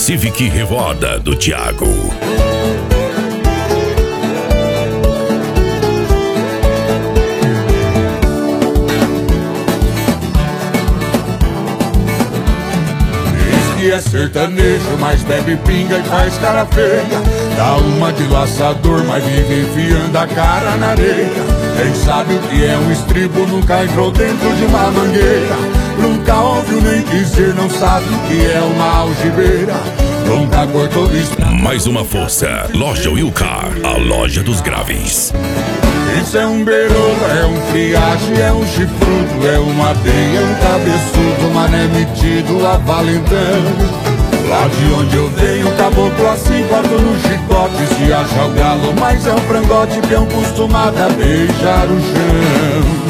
Civic Revoada do Thiago. É sertanejo, mas bebe pinga e faz cara feia. Dá uma de laçador, mas vive enfiando a cara na areia. Quem sabe o que é um estribo nunca entrou dentro de uma mangueira. Nunca ouviu nem dizer, não sabe o que é uma algibeira. Nunca cortou vista. Mais uma força, Loja Wilcar, a loja dos graves. Isso é um beirolo, é um friagem, é um chifrudo, é uma ateia, é um cabeçudo, mané metido a valentão. Lá de onde eu venho, caboclo assim, corto no chicote, se acha o galo, mas é um frangote, peão acostumado a beijar o chão.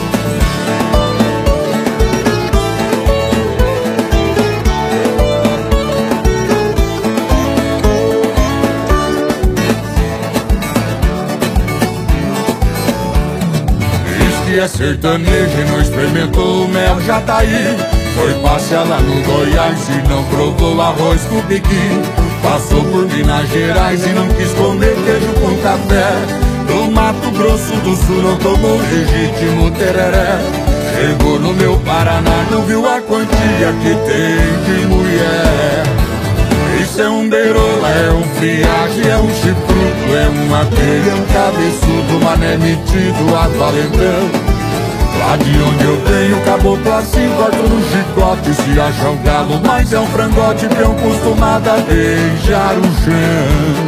É sertanejo e não experimentou o mel, já tá aí. Foi passear lá no Goiás e não provou arroz com piqui. Passou por Minas Gerais e não quis comer queijo com café. Do Mato Grosso do Sul não tomou legítimo tereré. Chegou no meu Paraná, não viu a quantia que tem de mulher. Isso é um beirolo, é um friagem, é um chifrudo, é uma teia, é um cabeçudo, mané metido a valentão. Lá de onde eu venho, caboclo assim, corto no chicote, se acha um galo, mas é um frangote, peão acostumado a beijar o chão.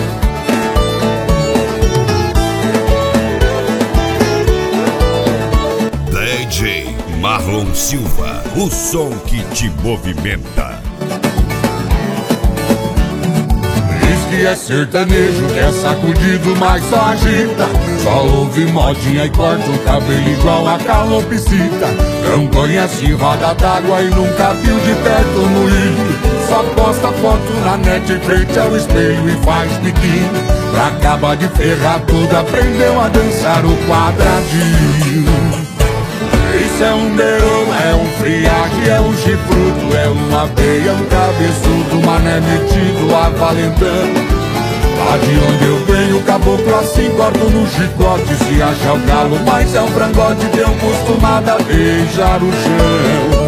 DJ Marlon Silva, o som que te movimenta. Que é sertanejo, que é sacudido, mas só agita. Só ouve modinha e corta o cabelo igual a calopsita. Não conhece roda d'água e nunca viu de perto o moinho. Só posta foto na net frente ao espelho e faz biquinho. Pra acabar de ferrar tudo, aprendeu a dançar o quadradinho. Isso é um beirolo, é um friagem, é um chifrudo, é uma veia, um cabeçudo, mané metido a valentão. Lá de onde eu venho, caboclo assim, corto no chicote, se acha o galo, mas é um frangote, peão acostumado a beijar o chão.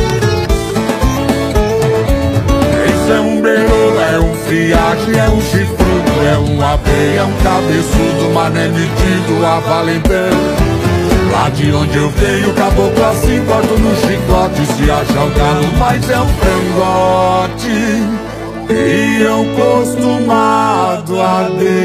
Isso é um beirolo, é um friagem, é um chifrudo, é uma veia, um cabeçudo, mané metido a valentão. Lá de onde eu venho, caboclo assim, corto no chicote, se acha o galo, mas é um frangote, e eu acostumado a